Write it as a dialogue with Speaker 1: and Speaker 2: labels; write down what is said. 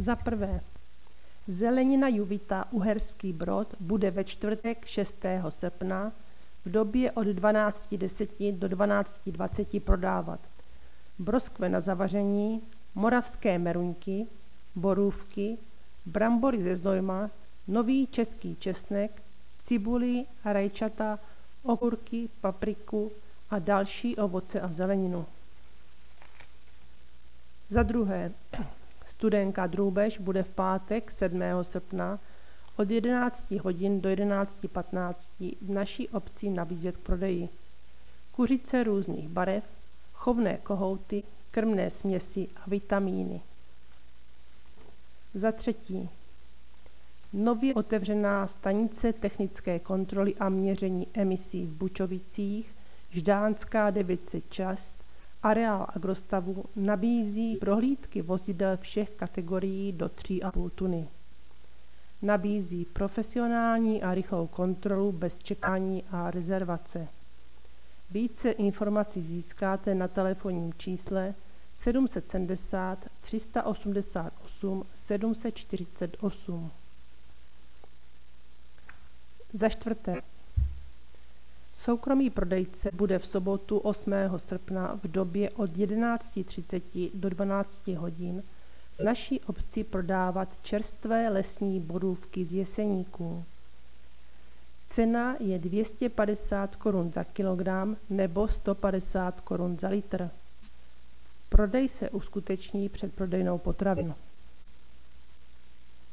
Speaker 1: Za prvé, zelenina Juvita Uherský Brod bude ve čtvrtek 6. srpna v době od 12:10 do 12:20 prodávat broskve na zavaření, moravské meruňky, borůvky, brambory ze Znojma, nový český česnek, cibuli a rajčata, okurky, papriku a další ovoce a zeleninu. Za druhé, Studenka Drůbež bude v pátek 7. srpna od 11 hodin do 11:15 v naší obci nabízet k prodeji kuřice různých barev, chovné kohouty, krmné směsi a vitamíny. Za třetí, nově otevřená stanice technické kontroly a měření emisí v Bučovicích, Ždánská 906, areál Agrostavu nabízí prohlídky vozidel všech kategorií do 3,5 tuny. Nabízí profesionální a rychlou kontrolu bez čekání a rezervace. Více informací získáte na telefonním čísle 770 388 748. Za čtvrté, soukromý prodejce bude v sobotu 8. srpna v době od 11:30 do 12 hodin v naší obci prodávat čerstvé lesní borůvky z Jeseníků. Cena je 250 korun za kilogram nebo 150 korun za litr. Prodej se uskuteční před prodejnou potravinu.